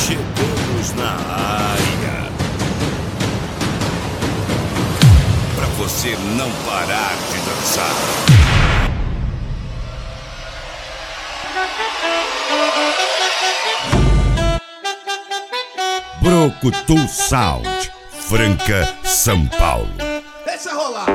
Chegamos na área. Pra você não parar de dançar. Brucutu Sound, Franca, São Paulo. Deixa rolar.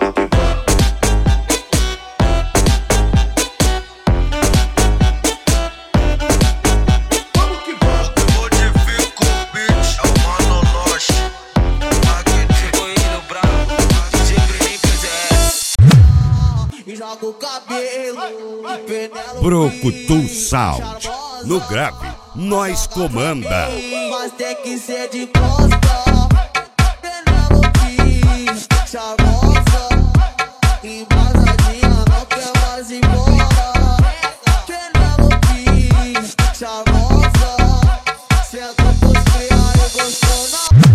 Joga o cabelo, Brucutu Sound, no grave, nós comanda. mas tem que ser de costa. Penelope, charmosa, embasadinha, não quer mais ir embora. Penelope, charmosa, senta pros criar e gostou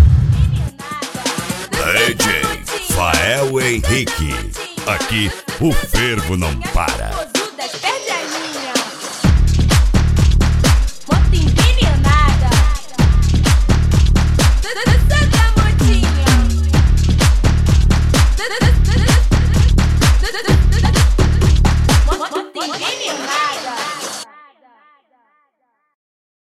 na DJ Fael Henrique, aqui o fervo não para.